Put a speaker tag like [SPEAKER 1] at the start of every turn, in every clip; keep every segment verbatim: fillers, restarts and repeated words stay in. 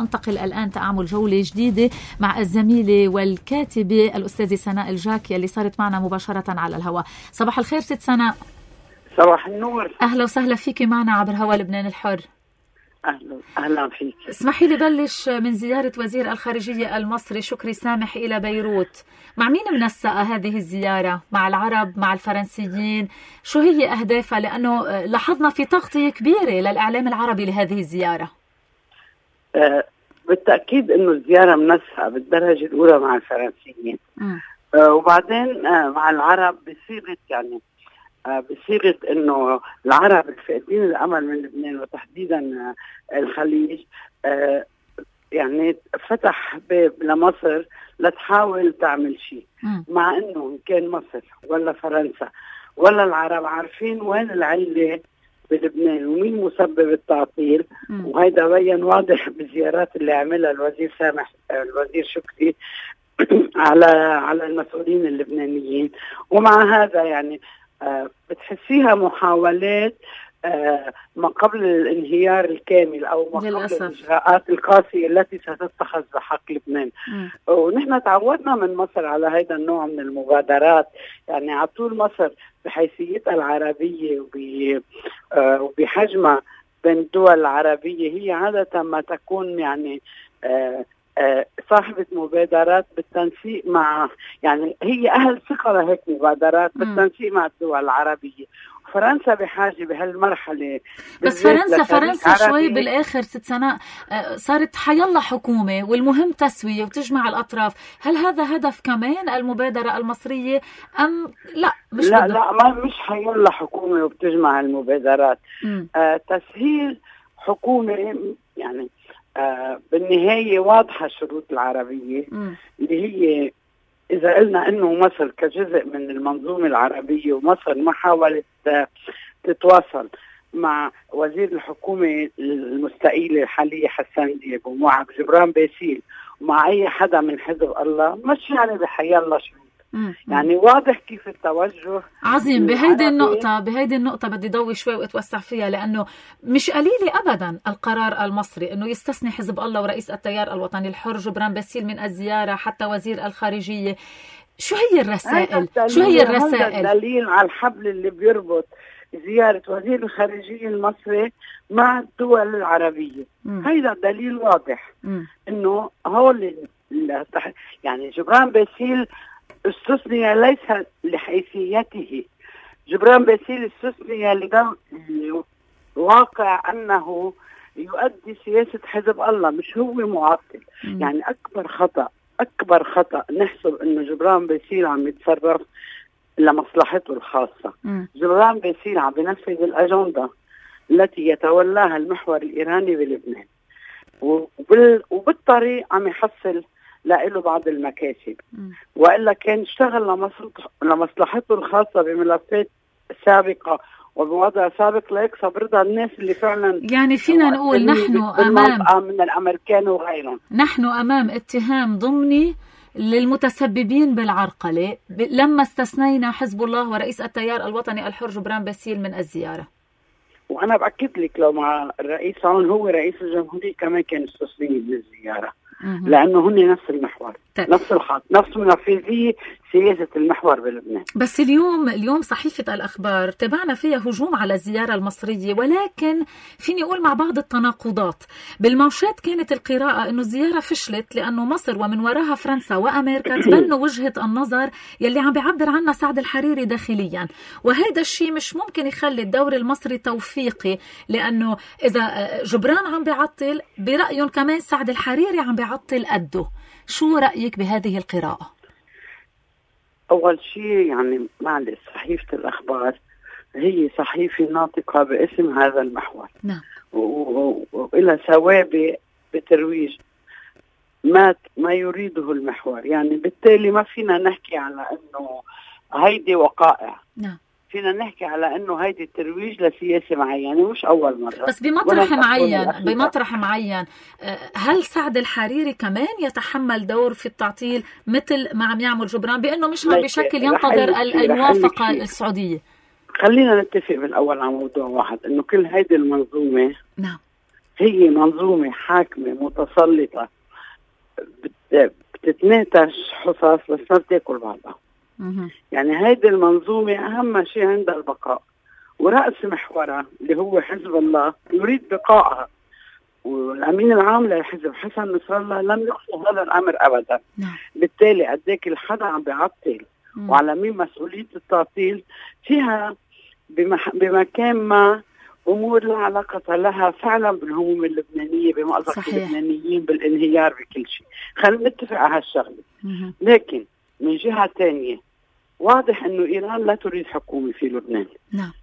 [SPEAKER 1] وأنتقل الآن تأعمل جولة جديدة مع الزميلة والكاتبة الأستاذة سناء الجاكي اللي صارت معنا مباشرة على الهواء. صباح الخير ست سناء.
[SPEAKER 2] صباح النور.
[SPEAKER 1] أهلا وسهلا فيك معنا عبر هوا لبنان الحر.
[SPEAKER 2] أهلا أهلا فيك.
[SPEAKER 1] اسمحي لي بلش من زيارة وزير الخارجية المصري شكري سامح إلى بيروت. مع مين منسقة هذه الزيارة؟ مع العرب؟ مع الفرنسيين؟ شو هي أهدافها؟ لأنه لاحظنا في تغطية كبيرة للإعلام العربي لهذه الزيارة.
[SPEAKER 2] آه بالتأكيد إنه الزيارة منسقة بالدرجة الأولى مع الفرنسيين، آه وبعدين آه مع العرب بصيغة يعني آه بصيغة إنه العرب الفاقدين الأمل من لبنان وتحديدا آه الخليج آه يعني فتح باب لمصر لتحاول تعمل شيء، مع إنه كان مصر ولا فرنسا ولا العرب عارفين وين العلة بلبنان ومين مسبب التعطيل. وهيدا بين واضح بالزيارات اللي عملها الوزير سامح الوزير شكري على على المسؤولين اللبنانيين. ومع هذا يعني آه بتحسيها محاولات آه ما قبل الانهيار الكامل او ما قبل الاجراءات القاسية التي ستتخذ بحق لبنان. ونحن تعودنا من مصر على هذا النوع من المبادرات، يعني على طول مصر بحيثيتها العربية وبحجمها بين الدول العربية هي عادة ما تكون يعني آه آه صاحبة مبادرات بالتنسيق مع، يعني هي أهل ثقة لهيك مبادرات بالتنسيق مع الدول العربية. فرنسا بحاجة بهالمرحلة،
[SPEAKER 1] بس فرنسا فرنسا شوي بالآخر ست سناء صارت حيلا حكومة والمهم تسوية وتجمع الأطراف. هل هذا هدف كمان المبادرة المصرية أم لا؟ مش
[SPEAKER 2] لا بدأ. لا ما مش حيلا حكومة وبتجمع المبادرات. آه تسهيل حكومة يعني آه بالنهاية واضحة الشروط العربية م. اللي هي إذا قلنا إنه مصر كجزء من المنظومة العربية ومصر ما حاولت تتواصل مع وزير الحكومة المستقيلة الحالية حسان دياب ومع جبران باسيل ومع أي حدا من حزب الله، مش يعني بحي الله شروط. يعني واضح كيف التوجه
[SPEAKER 1] عظيم. بهيدي النقطة بهيدي النقطة بدي ضوي شوي واتوسع فيها، لأنه مش قليل أبدا القرار المصري أنه يستثني حزب الله ورئيس التيار الوطني الحر جبران باسيل من الزيارة، حتى وزير الخارجية. شو هي الرسائل؟ شو هي الرسائل؟
[SPEAKER 2] دليل على الحبل اللي بيربط زيارة وزير الخارجية المصري مع الدول العربية. هيدا دليل واضح م. إنه هول يعني جبران باسيل استثني ليس لحيثيته، جبران باسيل استثني لواقع أنه يؤدي سياسة حزب الله، مش هو معطل. م. يعني أكبر خطأ أكبر خطأ نحسب أنه جبران باسيل عم يتصرف لمصلحته الخاصة. م. جبران باسيل عم بنفذ الأجندة التي يتولاها المحور الإيراني بلبنان، وبال... وبالطريق عم يحصل له بعض المكاسب. م. وإلا كان اشتغل لمصلحته, لمصلحته الخاصة بملفات سابقة وبوضع سابق ليكسب رضا الناس اللي فعلا
[SPEAKER 1] يعني فينا نقول نحن أمام
[SPEAKER 2] من الأمريكان وغيرهم.
[SPEAKER 1] نحن أمام اتهام ضمني للمتسببين بالعرقلة لما استثنينا حزب الله ورئيس التيار الوطني الحر جبران باسيل من الزيارة.
[SPEAKER 2] وأنا بأكد لك لو مع الرئيس هون هو رئيس الجمهورية كمان كان استثني من الزيارة، لأنه هن نفس المحور طيب. نفس الخط، نفس منفذية سياسة المحور بلبنان.
[SPEAKER 1] بس اليوم اليوم صحيفة الأخبار تابعنا فيها هجوم على الزيارة المصرية، ولكن فيني أقول مع بعض التناقضات. بالموشات كانت القراءة إنه الزيارة فشلت لأنه مصر ومن وراها فرنسا وأمريكا تبنوا وجهة النظر يلي عم بيعبر عنها سعد الحريري داخليا، وهذا الشيء مش ممكن يخلي الدور المصري توفيقي، لأنه إذا جبران عم بيعطل برأيهم كمان سعد الحريري عم بيعطل قده. شو رأيك بهذه القراءة؟
[SPEAKER 2] أول شيء يعني معلش صحيفة الأخبار هي صحيفة ناطقة باسم هذا المحور. نعم. وإلى سوابق بترويج ما ما يريده المحور، يعني بالتالي ما فينا نحكي على إنه هيدي وقائع. نعم. فينا نحكي على انه هيدي الترويج لسياسه معينه، مش اول مره
[SPEAKER 1] بس بمطرح معين بمطرح معين هل سعد الحريري كمان يتحمل دور في التعطيل مثل ما عم يعمل جبران، بانه مش عم بشكل ينتظر الموافقه السعوديه؟
[SPEAKER 2] خلينا نتفق بالاول على موضوع واحد، انه كل هيدي المنظومه نعم هي منظومة حاكمة متسلطة بتتناتش حصص بس ما بتاكل بعضها. يعني هيدي المنظومة أهم شيء عندها البقاء، ورأس محورها اللي هو حزب الله يريد بقائها، والأمين العام للحزب حسن نصر الله لم يخفي هذا الأمر أبدا.
[SPEAKER 1] نعم.
[SPEAKER 2] بالتالي قديك الحدا عم بيعطل وعلى مين مسؤولية التعطيل فيها بمح... بمكان ما أمور لا علاقة لها فعلا بالهموم اللبنانية، بمأزق اللبنانيين، بالانهيار بكل شيء. خلينا نتفق على هالشغلة. لكن من جهة تانية واضح أنه إيران لا تريد حكومة في لبنان.
[SPEAKER 1] نعم.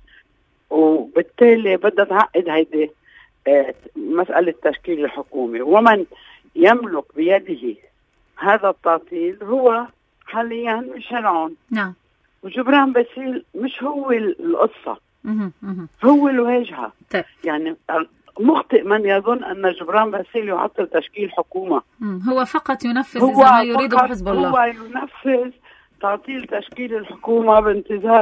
[SPEAKER 2] وبالتالي بدها تعقد هيدي آه مسألة تشكيل الحكومة، ومن يملك بيده هذا التعطيل هو حاليا ميشيل عون.
[SPEAKER 1] نعم.
[SPEAKER 2] وجبران باسيل مش هو القصة،
[SPEAKER 1] مه. مه.
[SPEAKER 2] هو الواجهة.
[SPEAKER 1] طيب.
[SPEAKER 2] يعني مخطئ من يظن أن جبران باسيل يعطل تشكيل حكومة.
[SPEAKER 1] مه. هو فقط ينفذ إذا ما يريده حزب الله.
[SPEAKER 2] هو ينفذ تعطيل تشكيل الحكومة بانتظار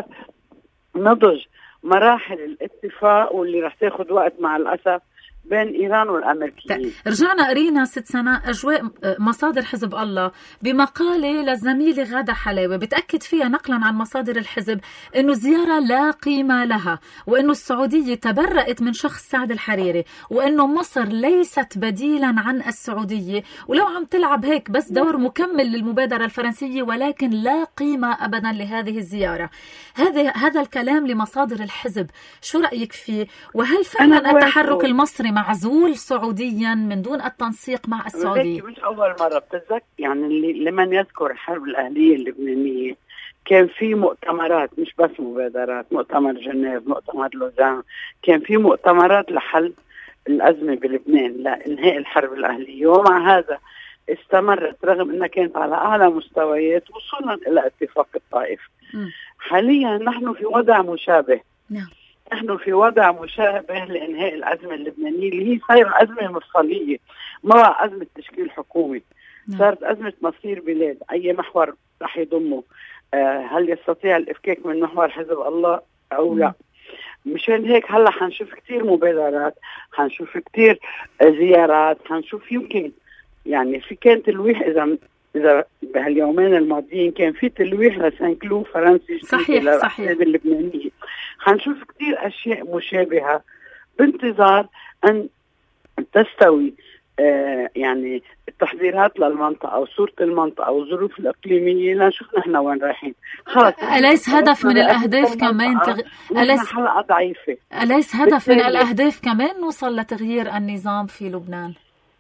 [SPEAKER 2] نضج مراحل الاتفاق واللي رح تاخد وقت مع الأسف بين إيران والأمريكيين.
[SPEAKER 1] رجعنا قرينا ست سنة أجواء مصادر حزب الله بمقالة للزميلة غادة حلاوة بتأكد فيها نقلا عن مصادر الحزب إنه الزيارة لا قيمة لها، وإنه السعودية تبرأت من شخص سعد الحريري، وإنه مصر ليست بديلا عن السعودية، ولو عم تلعب هيك بس دور مكمل للمبادرة الفرنسية، ولكن لا قيمة أبدا لهذه الزيارة. هذا هذا الكلام لمصادر الحزب، شو رأيك فيه؟ وهل فعلا التحرك المصري معزول سعوديا من دون التنسيق مع السعودية؟
[SPEAKER 2] مش أول مرة بتذكر، يعني اللي لمن يذكر الحرب الأهلية اللبنانية كان في مؤتمرات، مش بس مبادرات، مؤتمر جنيف، مؤتمر لوزان، كان في مؤتمرات لحل الأزمة بلبنان لإنهاء الحرب الأهلية، ومع هذا استمرت رغم أنها كانت على أعلى مستويات وصولا إلى اتفاق الطائف. م. حاليا نحن في وضع مشابه.
[SPEAKER 1] نعم.
[SPEAKER 2] نحن في وضع مشابه لإنهاء الأزمة اللبنانية اللي هي صايرة أزمة مفصلية، ما أزمة تشكيل حكومي. نعم. صارت أزمة مصير بلاد، أي محور رح يضمه، آه هل يستطيع الإفكاك من محور حزب الله أو لا؟ مشان هيك هلا حنشوف كتير مبادرات، حنشوف كتير زيارات، حنشوف يمكن يعني في كان تلويح إذا إذا بهاليومين الماضيين كان في تلويح لسانكلو فرنسي
[SPEAKER 1] صحيح
[SPEAKER 2] للأحزاب اللبنانية. حنشوف كتير أشياء مشابهة بانتظار أن تستوي آه يعني التحضيرات للمنطقة وصورة المنطقة والظروف الإقليمية لنشوف نحن وين رايحين.
[SPEAKER 1] خلص أليس هدف من الأهداف كمان تغ...
[SPEAKER 2] أليس حلقة ضعيفة
[SPEAKER 1] أليس هدف من الأهداف كمان نوصل لتغيير النظام في لبنان؟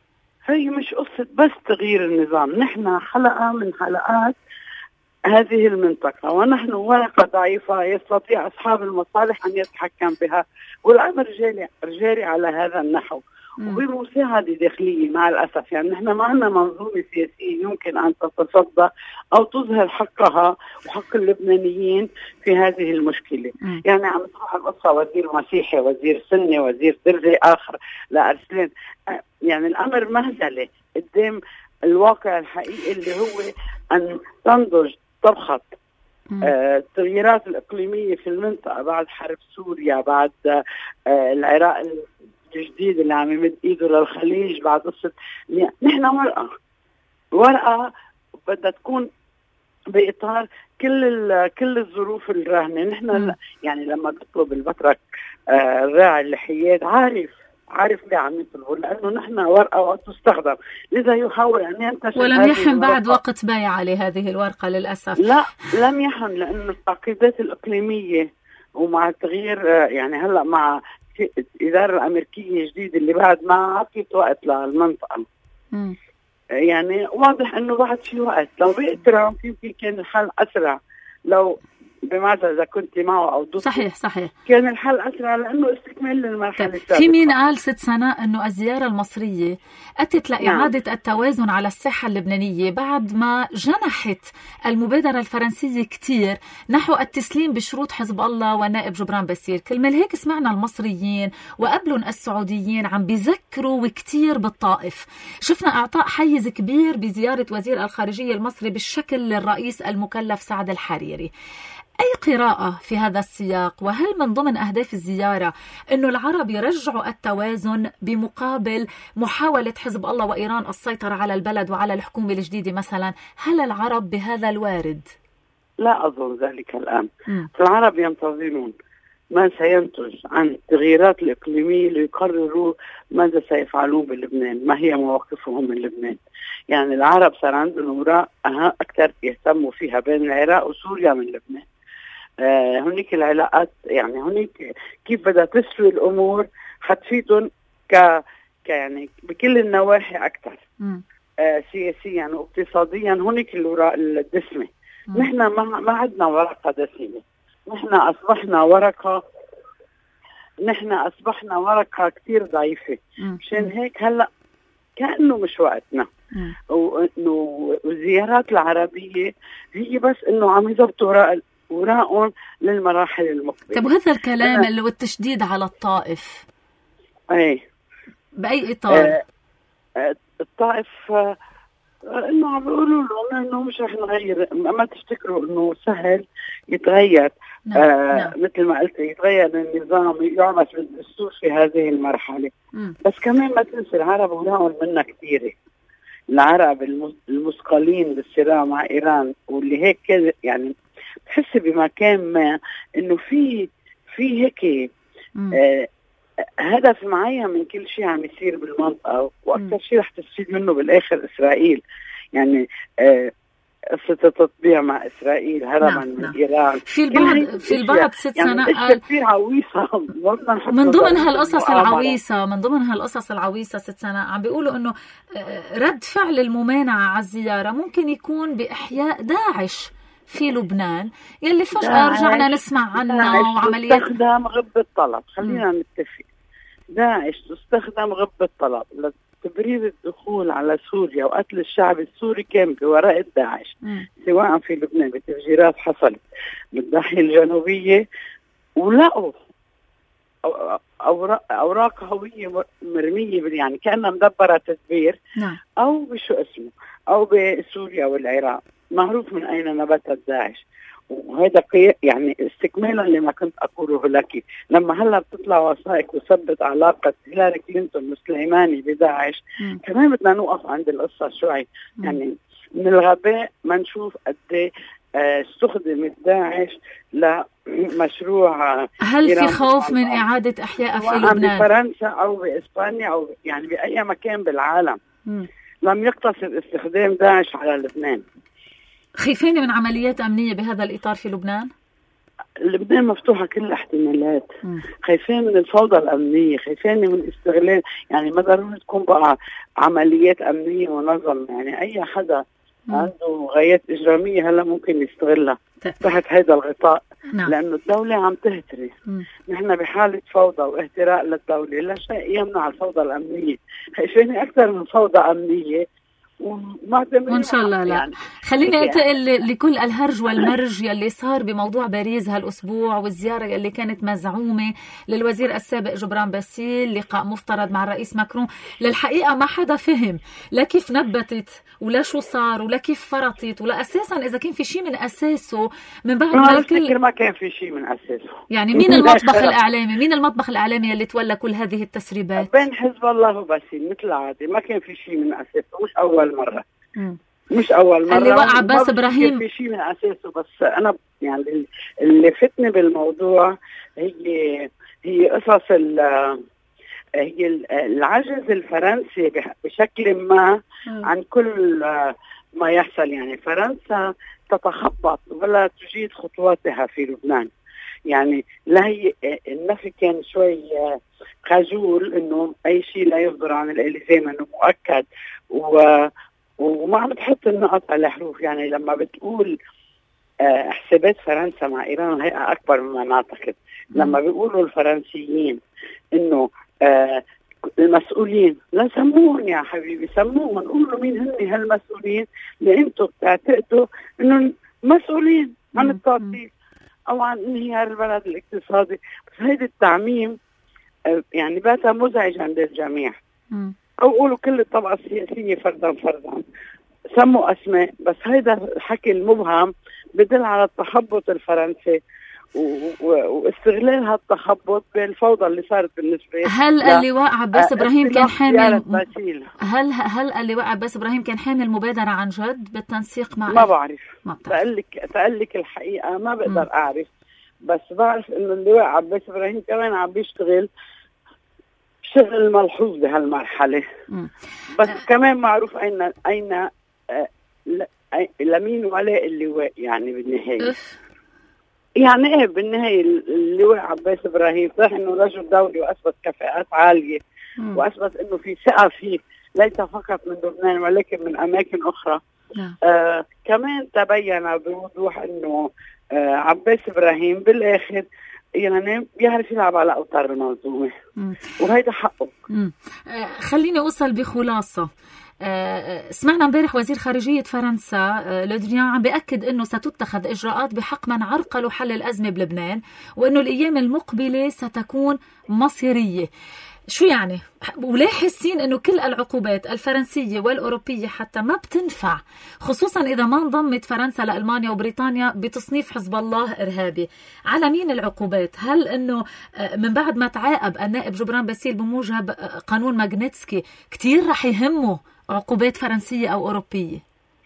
[SPEAKER 2] هي مش قصة بس تغيير النظام، نحن حلقة من حلقات هذه المنطقة، ونحن ورقة ضعيفة يستطيع أصحاب المصالح أن يتحكم بها، والأمر جاري رجاري على هذا النحو وبمساعدة داخلية مع الأسف. يعني نحن ما عندنا منظومة سياسية يمكن أن تتصدى أو تظهر حقها وحق اللبنانيين في هذه المشكلة. م. يعني عم تروح القصة وزير مسيحي، وزير سني، وزير درزي آخر لأرسلين. يعني الأمر مهزلة قدام الواقع الحقيقي اللي هو أن تنضج طبخة آه، التغييرات الإقليمية في المنطقة بعد حرب سوريا، بعد آه، العراق الجديد اللي عم يمد إيده للخليج، بعد قصة نحن ورقة ورقة بدها تكون بإطار كل كل الظروف الراهنة. نحن يعني لما تطلب البطرك آه، الراعي اللحيات عارف عارف ليه عم يطلبوا، لأنه نحن ورقة وتستخدم، لذا يحاول أن ينتشر.
[SPEAKER 1] ولم يحن بعد وقت بايع لهذه الورقة للأسف.
[SPEAKER 2] لا لم يحن، لأنه التعقيدات الإقليمية ومع التغيير يعني هلأ مع الإدارة الأمريكية الجديدة اللي بعد ما عطيت وقت للمنطقة. م. يعني واضح أنه بعد في وقت، لو بقى ترامب يمكن كان الحل أسرع، لو بماذا إذا كنت معه أو ضده.
[SPEAKER 1] صحيح صحيح
[SPEAKER 2] كان الحل أسرع لأنه استكمال للمرحلة السابقة.
[SPEAKER 1] في مين قال ست سنة أنه الزيارة المصرية أتت لإعادة نعم. التوازن على الساحة اللبنانية بعد ما جنحت المبادرة الفرنسية كتير نحو التسليم بشروط حزب الله والنائب جبران باسيل. كلمة هيك سمعنا المصريين وقبلهم السعوديين عم بيذكروا وكتير بالطائف. شفنا إعطاء حيز كبير بزيارة وزير الخارجية المصري بالشكل للرئيس المكلف سعد الحريري. أي قراءة في هذا السياق؟ وهل من ضمن أهداف الزيارة أنه العرب يرجعوا التوازن بمقابل محاولة حزب الله وإيران السيطرة على البلد وعلى الحكومة الجديدة مثلا؟ هل العرب بهذا الوارد؟
[SPEAKER 2] لا أظن ذلك الآن. م. العرب ينتظرون ما سينتج عن التغييرات الإقليمية ليقرروا ماذا سيفعلون بلبنان، ما هي مواقفهم من لبنان. يعني العرب صار عندهم أوراق أكثر يهتموا فيها بين العراق وسوريا من لبنان. آه هناك العلاقات، يعني هناك كيف بدها تسوي الأمور حتفيدهم ك يعني بكل النواحي أكثر، آه سياسيا واقتصاديا. هناك الأوراق الدسمة، نحن ما ما عندنا ورقة دسمة، نحن أصبحنا ورقة نحن أصبحنا ورقة كتير ضعيفة. مشان هيك هلأ كأنه مش وقتنا، وإنه الزيارات العربية هي بس إنه عم يضبطوا وراءهم للمراحل المقبلة.
[SPEAKER 1] طب وهذا الكلام اللي والتشديد على الطائف
[SPEAKER 2] أي
[SPEAKER 1] بأي إطار؟
[SPEAKER 2] آه الطائف آه إنه عم بيقولوا لهم إنه مش رح نغير، ما تفتكروا إنه سهل يتغير. نعم. آه نعم. مثل ما قلت يتغير النظام، يعمل الدستور في هذه المرحلة. م. بس كمان ما تنسى العرب وراهم منا كثيرة، العرب المثقلين بالصراع مع إيران، واللي هيك كذا يعني بحس بمكان ما إنه في في هيك آه هدف معين من كل شيء عم يصير بالمنطقة، وأكثر شيء رح تستفيد منه بالآخر إسرائيل. يعني آه قصة التطبيع مع إسرائيل هربا نعم. من نعم. إيران.
[SPEAKER 1] في البعض في البعض ست
[SPEAKER 2] يعني
[SPEAKER 1] سنة
[SPEAKER 2] كثير عويصة
[SPEAKER 1] من ضمن هالقصص العويصة من ضمن هالقصص العويصة ست سنة عم بيقولوا إنه رد فعل الممانعة على الزيارة ممكن يكون بإحياء داعش في لبنان، يلي فجأة رجعنا نسمع عنه وعمليات
[SPEAKER 2] تستخدم غب الطلب. خلينا نتفق، داعش تستخدم غب الطلب لتبرير الدخول على سوريا وقتل الشعب السوري كان بوراء داعش، سواء في لبنان بتفجيرات حصلت بالضاحية الجنوبية، ولقوا أوراق, أوراق هوية مرمية يعني كأنها مدبرة تدبير. نعم. أو بشو اسمه أو بسوريا والعراق، معروف من أين نبتت داعش. وهذا يعني استكمالا لما كنت أقوله لك، لما هلا بتطلع وثائق وثبت علاقة هيلاري كلينتون وسليماني بداعش، م. كمان بدنا نوقف عند القصة شوي. م. يعني من الغباء ما نشوف قد استخدمت داعش لمشروع.
[SPEAKER 1] هل في خوف من إعادة إحياء في لبنان؟
[SPEAKER 2] بفرنسا أو بإسبانيا أو يعني بأي مكان بالعالم. م. لم يقتصر استخدام داعش على لبنان.
[SPEAKER 1] خايفين من عمليات أمنية بهذا الإطار في لبنان؟
[SPEAKER 2] لبنان مفتوحة كل الاحتمالات. خايفين من الفوضى الأمنية، خايفين من استغلال، يعني ما ضروري تكون بقى عمليات أمنية ونظم، يعني أي حدا م. عنده غايات إجرامية هلا ممكن يستغلها تحت هذا الغطاء. نعم. لأنه الدولة عم تهتري، نحن بحالة فوضى واهتراء للدولة، لا شيء يمنع الفوضى الأمنية. خايفين أكثر من فوضى أمنية
[SPEAKER 1] وإن شاء الله لا. يعني خليني أنتقل لكل الهرج والمرج يلي صار بموضوع باريس هالأسبوع، والزيارة يلي كانت مزعومة للوزير السابق جبران باسيل، لقاء مفترض مع الرئيس ماكرون. للحقيقة ما حدا فهم لا كيف نبتت ولا شو صار ولا كيف فرطت ولا أساسا إذا كان في شيء من أساسه من بعد ما الكل
[SPEAKER 2] ما كان في شيء من أساسه.
[SPEAKER 1] يعني مين المطبخ الإعلامي مين المطبخ الإعلامي يلي تولى كل هذه التسريبات
[SPEAKER 2] بين حزب الله وباسيل؟ مثل العادة ما كان في شيء من أساسه، مش أول مرة. مم. مش أول مرة
[SPEAKER 1] اللي وقع عباس إبراهيم
[SPEAKER 2] في شيء من أساسه. بس أنا يعني اللي فتني بالموضوع هي هي قصص هي العجز الفرنسي بشكل ما عن كل ما يحصل. يعني فرنسا تتخبط ولا تجيد خطواتها في لبنان. يعني لا هي النفي كان شوي خجول انه اي شيء لا يصدر عن الالزام انه مؤكد، و وما عم بتحط النقط على الحروف. يعني لما بتقول آه حسابات فرنسا مع إيران هي أكبر مما نعتقد. لما بيقولوا الفرنسيين إنه آه المسؤولين، لا سموهم يا حبيبي، سموهم نقولوا مين هن هالمسؤولين اللي أنتم بتعتقدوا إنه مسؤولين عن التعطيل أو عن انهيار البلد الاقتصادي. بس هيدا التعميم آه يعني بات مزعج عند الجميع. م. أو قولوا كل الطبقة السياسية فردا فردا، سموا أسماء، بس هيدا الحكي المبهم بدل على التخبط الفرنسي واستغلال هالتخبط بالفوضى اللي صارت بالنسبة.
[SPEAKER 1] هل اللواء عباس إبراهيم كان حامل هل هل اللواء عباس إبراهيم كان حامل مبادرة عن جد بالتنسيق مع؟
[SPEAKER 2] ما بعرف، تقلك تقلك الحقيقة ما بقدر م. أعرف، بس بعرف إنه اللواء عباس إبراهيم كمان عم بيشتغل شغل ملحوظ بهالمرحلة. م. بس أه. كمان معروف أين أين آه لمين ولاء اللواء يعني بالنهاية. أف. يعني ايه بالنهاية اللواء عباس إبراهيم صح انه رجل دولي واثبت كفاءات عالية مم. واثبت انه في ثقة فيه ليس فقط من لبنان ولكن من اماكن اخرى. آه كمان تبين بوضوح انه آه عباس إبراهيم بالاخر يعني بيعرف يلعب على اوتار المنظومة وهيدا حقه.
[SPEAKER 1] آه خليني اوصل بخلاصة. آه سمعنا امبارح وزير خارجية فرنسا آه لودريان عم بيأكد انه ستتخذ اجراءات بحق من عرقلوا حل الازمة بلبنان وانه الايام المقبلة ستكون مصيرية. شو يعني؟ وليه حاسين انه كل العقوبات الفرنسية والاوروبية حتى ما بتنفع، خصوصا اذا ما انضمت فرنسا لألمانيا وبريطانيا بتصنيف حزب الله ارهابي؟ على مين العقوبات؟ هل انه من بعد ما تعاقب النائب جبران باسيل بموجب قانون ماغنيتسكي كتير رح يهمه عقوبات فرنسية أو أوروبية؟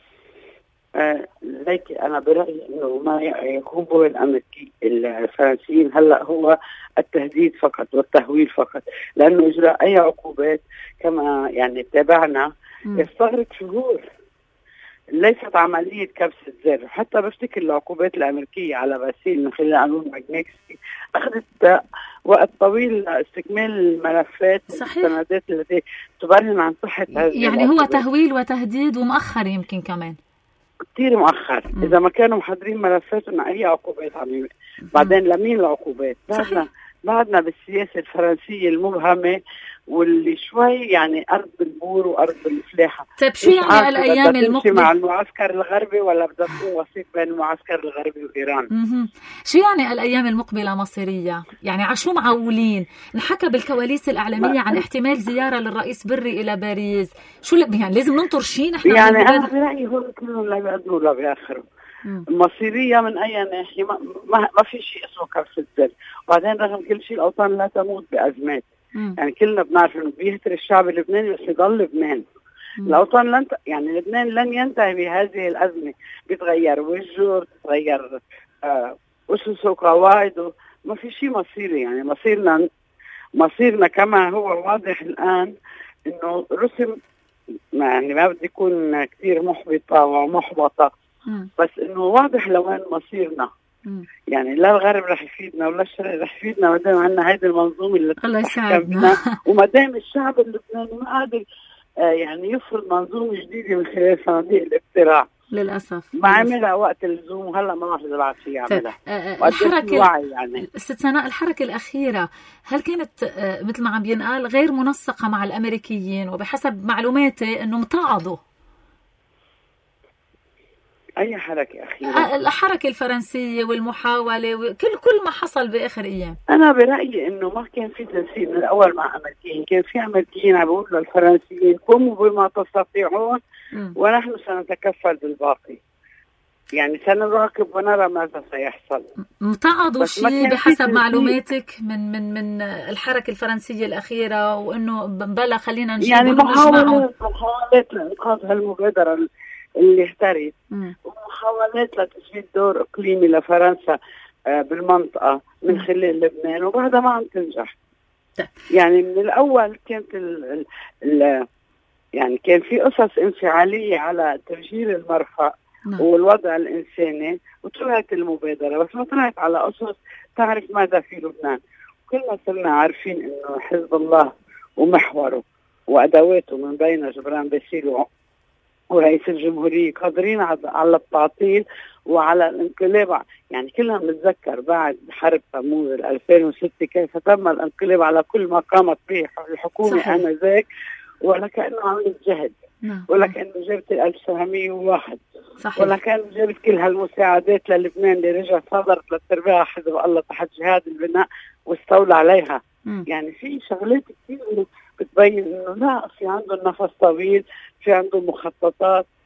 [SPEAKER 2] آه لكن أنا برأيي إنه ما يقوم به الأمريكي الفرنسيين هلأ هو التهديد فقط والتهويل فقط، لأنه إجراء أي عقوبات كما يعني تابعنا يستغرق شهور، ليست عملية كبسة زر. حتى بفتكر العقوبات الأمريكية على باسيل من خلال قانون ماغنيتسكي أخذت وقت طويل لاستكمال الملفات والسندات التي تبرهن عن صحة هذه
[SPEAKER 1] يعني هو تهويل وتهديد ومؤخر يمكن كمان
[SPEAKER 2] كتير مؤخر. م. إذا ما كانوا محضرين ملفاتنا أي عقوبات عم بعدين لمين العقوبات؟ بعدنا بعدنا بالسياسة الفرنسية المبهمة واللي شوي يعني أرض بالبور وأرض بالفلاحة.
[SPEAKER 1] طيب شو يعني الأيام المقبلة
[SPEAKER 2] مع المعسكر الغربي ولا بدها تكون وسيط بين المعسكر الغربي وإيران؟
[SPEAKER 1] مه. شو يعني الأيام المقبلة مصيرية؟ يعني عشو معولين؟ نحكى بالكواليس الإعلامية عن احتمال زيارة للرئيس بري إلى باريس، شو يعني لازم ننطر شيء نحن؟
[SPEAKER 2] يعني أنا برأيي هو كلهم لا بيقدروا لا بيأخروا. مصيرية من أي ناحية؟ ما, ما, ما في شيء اسمه كبسة زر. وبعدين رغم كل شيء الأوطان لا تموت بأزمات. مم. يعني كلنا بنعرف إنه بيهتر الشعب اللبناني بس يضل لبنان. مم. الأوطان لن ت... يعني لبنان لن ينتهي بهذه الأزمة، بيتغير وجهه، بيتغير آه أسسه وقواعده، ما في شيء مصيري. يعني مصيرنا مصيرنا كما هو واضح الآن إنه رسم، يعني ما بدي يكون كثير محبطة ومحبطة، مم. بس إنه واضح لوين مصيرنا. مم. يعني لا الغرب رح يفيدنا ولا الشرق رح يفيدنا ما دام عندنا هيدي المنظومه اللي
[SPEAKER 1] الله يساعدنا
[SPEAKER 2] وما دام الشعب اللبناني ما قادر آه يعني يفرض منظومه جديده من خلال صناديق الاقتراع
[SPEAKER 1] للاسف
[SPEAKER 2] ما عملها وقت اللزوم وهلا ما راح يلعب شيء يعملها.
[SPEAKER 1] الحركه يعني ست سنة الحركه الاخيره هل كانت آه مثل ما عم ينقال غير منسقه مع الامريكيين؟ وبحسب معلوماتي انه امتعضوا.
[SPEAKER 2] أي حركة أخيرة؟
[SPEAKER 1] الحركة الفرنسية والمحاولة وكل كل ما حصل بآخر أيام.
[SPEAKER 2] أنا برأيي إنه ما كان في تنسيق من الأول مع أمريكيين، كان في أمريكيين عم بيقولوا للفرنسيين قوموا بما تستطيعون م. ونحن سنتكفل بالباقي. يعني سنراقب ونرى ماذا سيحصل.
[SPEAKER 1] امتعضوا شيء بحسب معلوماتك من من من الحركة الفرنسية الأخيرة وإنه بلا خلينا نجيب
[SPEAKER 2] يعني محاولات محاولات لإنقاذ هالمبادرة اللي احترت ومحاولات لتثبيت دور إقليمي لفرنسا بالمنطقة من خلال لبنان وبعدها ما عم تنجح. يعني من الأول كانت ال ال يعني كان في قصص انفعالية على تفجير المرفأ والوضع الإنساني وطلعت المبادرة، بس ما طلعت على قصص تعرف ماذا في لبنان. كلنا صرنا عارفين إنه حزب الله ومحوره وأدواته من بين جبران باسيل ورئيس الجمهورية قادرين على التعطيل وعلى الانقلاب. يعني كلنا بنتذكر بعد حرب تموز ألفين وستة كيف تم الانقلاب على كل ما قامت به الحكومة آنذاك ولا كأنه عملت جهد ولا كأنه جابت ألف وتسعمية وواحد ولا كأنه جابت كل هالمساعدات للبنان اللي رجع صدرت للتربية حزب الله تحت جهاد البناء واستولى عليها. م. يعني في شغلات كثير بتبين انه لا في عنده نفس طويل، في عنده مخططات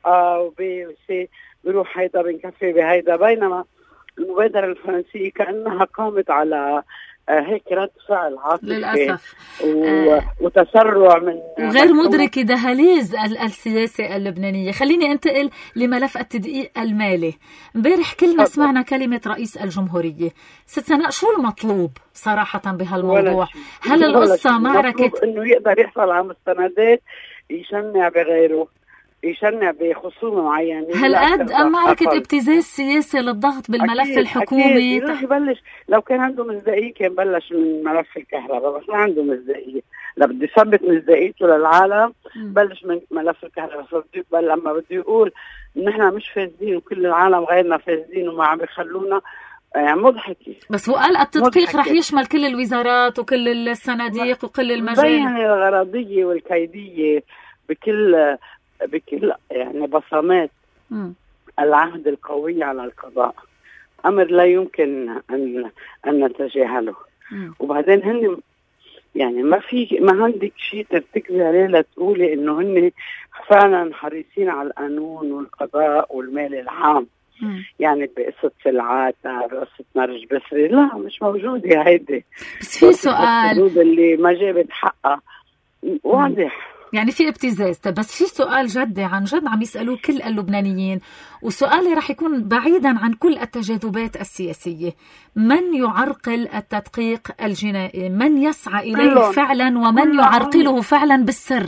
[SPEAKER 2] بشقة وبشيء بيروح هيدا بنكفي بهيدا، بينما المبادرة الفرنسية كأنها قامت على هيك رد فعل عاطفي
[SPEAKER 1] للأسف
[SPEAKER 2] و... آه وتسرع من
[SPEAKER 1] وغير مدرك دهاليز السياسة اللبنانية. خليني انتقل لملف التدقيق المالي. امبارح كلنا سمعنا كلمة رئيس الجمهورية. ست سناء، شو المطلوب صراحة بهالموضوع؟ هل القصة معركة
[SPEAKER 2] انه يقدر يحصل على مستندات يشنع بغيره، يشنع بخصومه معينه؟
[SPEAKER 1] هل قد ام معركة ابتزاز سياسي للضغط بالملف أكيد الحكومي؟
[SPEAKER 2] أكيد. يبلش لو كان عنده مصداقية كان بلش من ملف الكهرباء، بس ما عنده مصداقية. لو بده يثبت مصداقيته للعالم بلش من ملف الكهرباء. لما بده يقول ان احنا مش فاسدين وكل العالم غيرنا فاسدين وما عم بيخلونا، يعني مضحكة.
[SPEAKER 1] بس هو قال التدقيق رح يشمل كل الوزارات وكل الصناديق وكل المجال.
[SPEAKER 2] بين الغرضية والكيدية بكل بكل يعني بصمات م. العهد القوي على القضاء، أمر لا يمكن أن أن نتجاهله. م. وبعدين هن يعني ما في ما عندك شيء ترتكزي عليه لتقولي إنه هن فعلا حريصين على القانون والقضاء والمال العام. م. يعني بقصة سلعات، بقصة مرج بسري، لا مش موجودة هيدي.
[SPEAKER 1] بس في سؤال
[SPEAKER 2] اللي ما جابت حقها واضح،
[SPEAKER 1] يعني في ابتزاز. بس في سؤال جدي عن جد عم يسألوه كل اللبنانيين، وسؤالي رح يكون بعيدا عن كل التجاذبات السياسية. من يعرقل التدقيق الجنائي؟ من يسعى إليه كلهم. فعلا ومن كلهم. يعرقله فعلا بالسر؟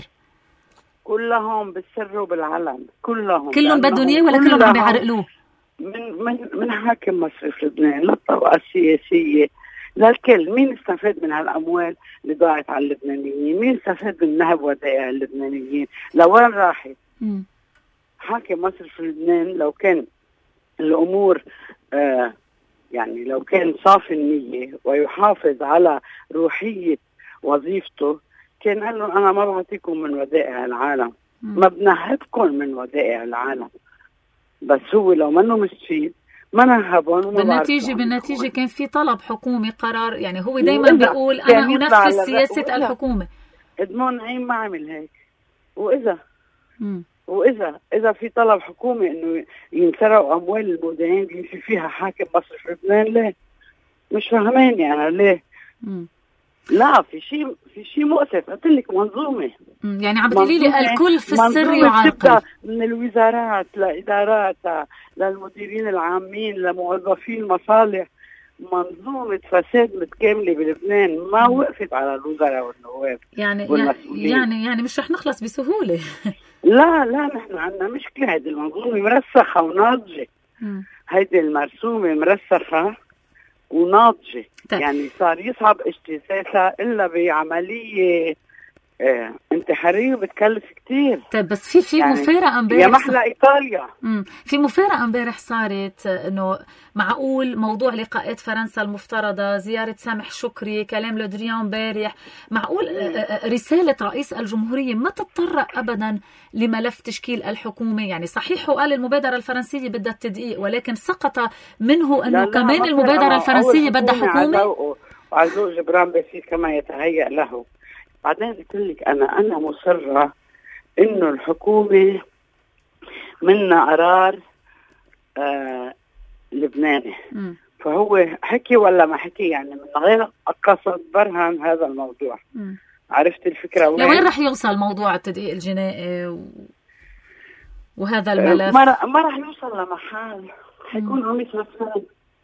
[SPEAKER 2] كلهم بالسر وبالعلن، كلهم
[SPEAKER 1] كلهم بدهم اياه ولا كلهم عم يعرقلوه؟
[SPEAKER 2] من من من حاكم مصرف لبنان للطبقة السياسية للكل. مين استفاد من هالأموال اللي ضاعت على اللبنانيين؟ مين استفاد من نهب ودائع اللبنانيين؟ لوين راحت؟ م. حاكم مصرف لبنان لو كان الأمور آه يعني لو كان صافي النية ويحافظ على روحية وظيفته كان قال له أنا ما بعطيكم من ودائع العالم، م. ما بنهبكم من ودائع العالم. بس هو لو منه مستفيد ما نهبون.
[SPEAKER 1] بالنتيجة بالنتيجة كان في طلب حكومي قرار، يعني هو دايما بيقول أنا أنفذ سياسة الحكومة.
[SPEAKER 2] إدمون نعيم ما عمل هيك. وإذا م. وإذا إذا في طلب حكومي إنه ينسرقوا أموال المودعين اللي في فيها حاكم مصرف لبنان، ليه؟ مش فاهماني أنا ليه؟ م. لا في شيء في شيء مؤسف. قلت لك منظومة،
[SPEAKER 1] يعني عم بتقولي لي الكل في السر يعرقل،
[SPEAKER 2] من الوزارات لإدارات للمديرين العامين لموظفين المصالح. منظومة فساد متكاملة بلبنان ما وقفت على الوزراء والنواب
[SPEAKER 1] يعني يعني يعني مش رح نخلص بسهولة.
[SPEAKER 2] لا لا نحن عندنا مشكلة. هذه المنظومة مرسخة وناضجة، هذه المرسومة مرسخة وناضجة. طيب. يعني صار يصعب اجتثاثها إلا بعملية اه انتحارية بتكلف كتير.
[SPEAKER 1] طيب بس في في يعني مفارقة امبارح
[SPEAKER 2] يا محلى إيطاليا.
[SPEAKER 1] امم في مفارقة امبارح صارت إنه معقول موضوع لقاءات فرنسا المفترضة، زيارة سامح شكري، كلام لودريان امبارح، معقول رسالة رئيس الجمهورية ما تتطرق أبدا لملف تشكيل الحكومة؟ يعني صحيح وقال المبادرة الفرنسية بدها التدقيق، ولكن سقط منه إنه كمان المبادرة الفرنسية بدها حكومة.
[SPEAKER 2] وعزوق جبران بسيط كما يتهيأ له. بعدين قلت لك أنا أنا مصرة إنه الحكومة منا قرار آه لبناني. م. فهو حكي ولا ما حكي، يعني من غير قصد برهن هذا الموضوع. م. عرفت الفكرة وين؟
[SPEAKER 1] لوين رح يوصل موضوع التدقيق الجنائي و... وهذا الملف؟
[SPEAKER 2] ما رح ما رح يوصل لمحل. حيكون قميص عثمان،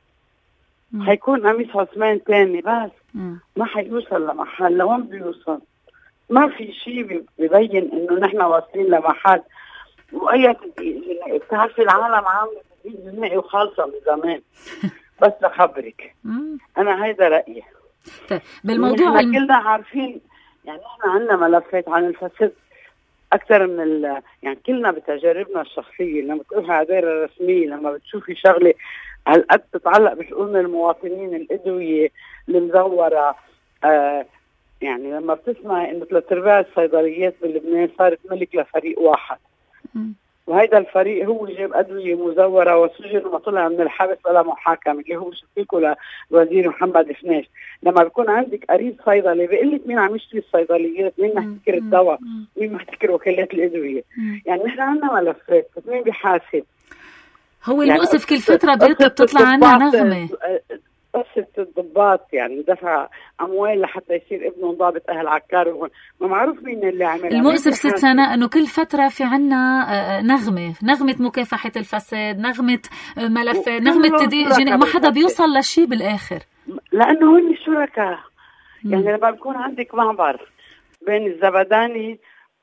[SPEAKER 2] حيكون قميص عثمان تاني، بس م. ما حيوصل لمحل. لوين بيوصل؟ ما في شيء بيبين انه نحن واصلين لمحل. واي تدقيق جنائي بتعرفي العالم عامله تدقيق جنائي وخالصه من زمان. بس لخبرك انا هيدا رايي.
[SPEAKER 1] بالموضوع
[SPEAKER 2] الم... كلنا عارفين، يعني نحن عندنا ملفات عن الفساد اكثر من ال... يعني كلنا بتجاربنا الشخصيه لما تروحي على دائره رسميه، لما بتشوفي شغله هالقد تتعلق بشؤون المواطنين، الادويه المزوره، آه يعني لما بتسمعي انه ثلاث ارباع الصيدليات بلبنان صارت ملك لفريق واحد، وهيدا الفريق هو جاب أدوية مزورة وسجن وما طلع من الحبس ولا محاكمة، اللي هو شكيكه لوزير محمد فناش. لما بيكون عندك قريب صيدلي بيقول لك مين عم يشتري الصيدليات، مين محتكر الدواء، مين محتكر وكالات الأدوية. يعني نحن عندنا ملفات، بس مين بيحاسب؟
[SPEAKER 1] هو المؤسف كل فترة بتطلع عنا نغمة
[SPEAKER 2] قصة الضباط، يعني دفع أموال لحتى يصير ابنه ضابط أهل عكار، ما معروف مين اللي عمل.
[SPEAKER 1] المؤسف ست سنة أنه كل فترة في عنا نغمة نغمة مكافحة الفساد، نغمة ملف، نغمة تدقيق جنائي، ما حدا بيوصل لشي بالآخر،
[SPEAKER 2] لأنه هن شركاء. يعني لما بيكون عندك معبر بين الزبداني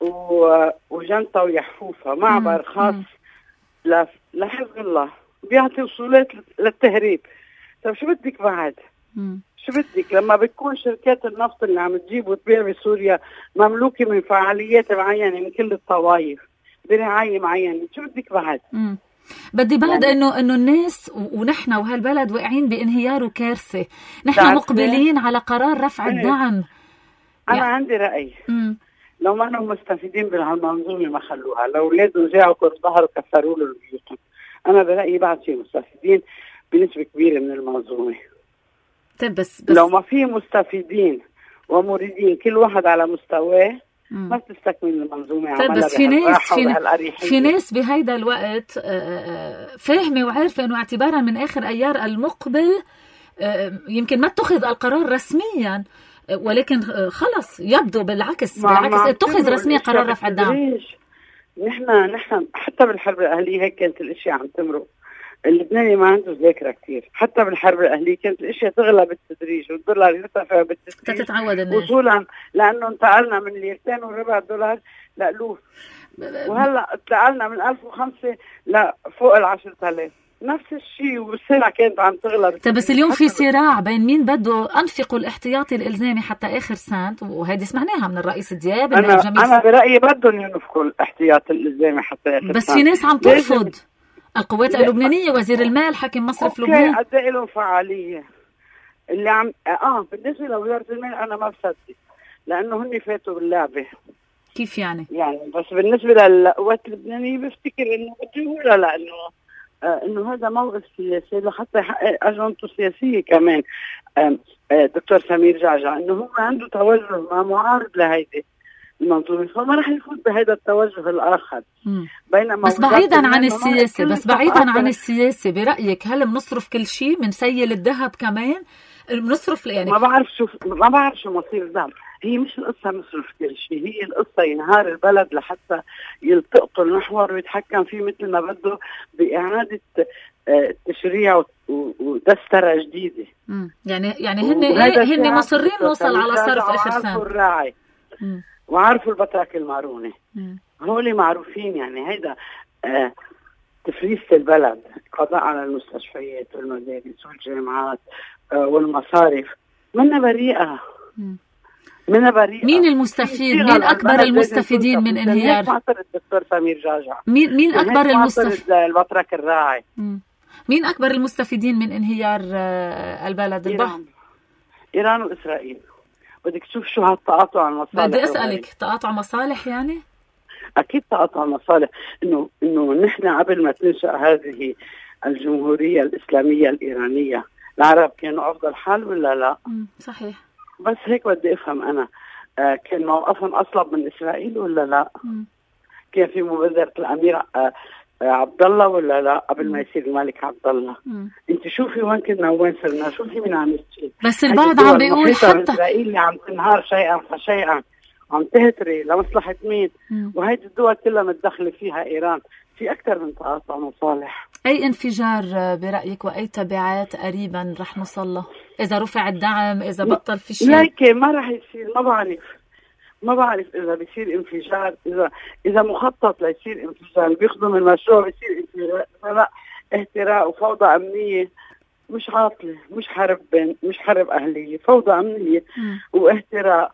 [SPEAKER 2] وجنطة ويحفوفة، معبر خاص لحفظ الله بيعطي وصولات للتهريب، طب شو بدك بعد؟ مم. شو بدك لما بتكون شركات النفط اللي عم تجيب وتبيع بسوريا مملوكة من فعاليات معينة من كل الطوائف برعاية معينة، شو بدك بعد؟
[SPEAKER 1] مم. بدي بعد يعني انه انه الناس ونحن وهالبلد واقعين بانهيار وكارثة، نحن مقبلين على قرار رفع
[SPEAKER 2] مم.
[SPEAKER 1] الدعم.
[SPEAKER 2] انا يعني عندي رأي، مم. لو ما انهم مستفيدين بهالمنظومة ما خلوها، لو اولادهم جاعوا كل ظهر وكسروا له بيوتهم. انا برأيي بعد في مستفيدين بنسبة كبيرة من المنظومة.
[SPEAKER 1] طيب بس, بس
[SPEAKER 2] لو ما في مستفيدين ومريدين كل واحد على مستواه ما بتستكمل المنظومة.
[SPEAKER 1] طيب بس في ناس في, في ناس بهيدا الوقت فاهمة وعارفة انه اعتبارا من اخر ايار المقبل يمكن ما اتخذ القرار رسميا، ولكن خلص يبدو بالعكس بالعكس اتخذ رسميا قرار رفع الدعم.
[SPEAKER 2] نحن نحن حتى بالحرب الأهلية هيك كانت الاشياء عم تمرق. اللبناني ما عنده ذاكرة كتير، حتى بالحرب الأهلية كانت الاشياء تغلى بالتدريج والدولار يرتفع بالتدريج
[SPEAKER 1] تتعود الناس
[SPEAKER 2] وصولا، لأنه انتقلنا من ليرتين وربع دولار لألوف، وهلا انتقلنا من ألف وخمسة لفوق العشرة آلاف، نفس الشيء والسلع كانت عم تغلى.
[SPEAKER 1] طيب بس اليوم في صراع بين مين بده أنفقوا الاحتياطي الإلزامي حتى آخر سنت، وهذه سمعناها من الرئيس دياب.
[SPEAKER 2] أنا, أنا برأيي بدهم ينفقوا الاحتياطي الإلزامي حتى آخر
[SPEAKER 1] بس
[SPEAKER 2] سنت.
[SPEAKER 1] في ناس عم ترفض. القوات اللبنانية، وزير المال، حاكم مصرف لبنان،
[SPEAKER 2] قد ايه لهم فعالية اللي عم اه بالنسبة لوزارة المال أنا ما بصدق، لأنه هني فاتوا باللعبة.
[SPEAKER 1] كيف يعني؟
[SPEAKER 2] يعني بس بالنسبة للقوات اللبنانية بفتكر إنه بده يقولها، لأنه آه إنه هذا موقف سياسي لحتى يحقق أجندته السياسية كمان. آه آه دكتور سمير جعجع إنه هو عنده توجه ما معارض لهيدي المنظومة، فما رح يفوت بهذا التوجه الآخر.
[SPEAKER 1] بينما بس بعيدا عن السياسة بس بعيدا عن السياسة برأيك هل بنصرف كل شيء؟ بنسيل الذهب كمان؟ بنصرف يعني
[SPEAKER 2] ما بعرف شو ما بعرف شو مصير الذهب. هي مش القصة نصرف كل شيء، هي القصة ينهار البلد لحتى يلتقطوا المحور ويتحكم فيه مثل ما بده بإعادة تشريع ودسترة جديدة.
[SPEAKER 1] مم. يعني يعني هن إيه هن مصرين نوصل على صرف آخر سنة.
[SPEAKER 2] الراعي وعارفوا البطاقة المعرونة، هولي معروفين. يعني هيدا آه تفريسة البلد، قضاء على المستشفيات والمدارس والجامعات آه والمصارف. منا بريئة منا بريئة.
[SPEAKER 1] مين المستفيد؟ مين أكبر المستفيدين من انهيار؟
[SPEAKER 2] معطر الدكتور سمير جعجع.
[SPEAKER 1] مين مين أكبر المستفيد؟
[SPEAKER 2] البطرك الراعي.
[SPEAKER 1] مم. مين أكبر المستفيدين من انهيار آه البلد؟
[SPEAKER 2] إيران. إيران وإسرائيل. بدك تشوف شو هالتقاطع المصالح.
[SPEAKER 1] بدي أسألك تقاطع مصالح يعني؟
[SPEAKER 2] أكيد تقاطع مصالح. إنه إنه نحن قبل ما تنشأ هذه الجمهورية الإسلامية الإيرانية العرب كانوا أفضل حال ولا لا؟
[SPEAKER 1] صحيح.
[SPEAKER 2] بس هيك بدي أفهم أنا، آه كان موقفهم أصلب من إسرائيل ولا لا؟ مم. كان في مبادرة الأمير آه عبد الله ولا لا قبل ما يصير الملك عبد الله؟ انت شوفي وين كنا وين صرنا، شوفي مين عم يشتغل.
[SPEAKER 1] بس البعض عم بيقول حتى
[SPEAKER 2] اسرائيل اللي عم تنهار شيئا فشيئا، عم تهتري لمصلحه مين؟ وهيدي الدول كلها متدخله فيها ايران. في اكثر من تقاطع مصالح.
[SPEAKER 1] اي انفجار برايك واي تبعات قريبا رح نوصل له اذا رفع الدعم، اذا بطل في شيء؟
[SPEAKER 2] لا ما رح يصير، ما بعرف ما بعرف إذا بيصير انفجار، إذا إذا مخطط ليصير انفجار بيخدم المشروع بيصير انفجار، لا اهتراء وفوضى أمنية، مش عاطلة، مش حرب بين مش حرب أهلية، فوضى أمنية م. واهتراء،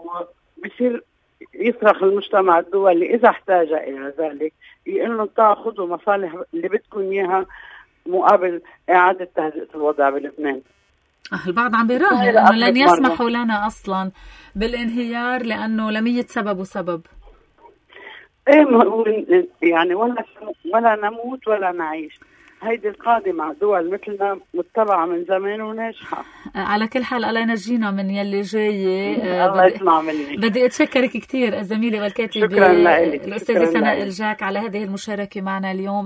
[SPEAKER 2] وبيصير يصرخ المجتمع الدولي إذا احتاج إلى ذلك يقولوا تأخذوا مصالح اللي بدكم إياها مقابل إعادة تهدئة الوضع بلبنان.
[SPEAKER 1] البعض عم بيراهن انه لن يسمحوا لنا اصلا بالانهيار لانه لمية سبب وسبب.
[SPEAKER 2] ايه يعني ولا ولا نموت ولا نعيش. هيدي القاعدة مع دول مثلنا متبعة من زمان وناجحة.
[SPEAKER 1] على كل حال الله ينجينا من يلي جاي.
[SPEAKER 2] الله يسمع مني.
[SPEAKER 1] بدي أتشكرك كثير الزميلة والكاتبة الأستاذة سناء الجاك على هذه المشاركة معنا اليوم.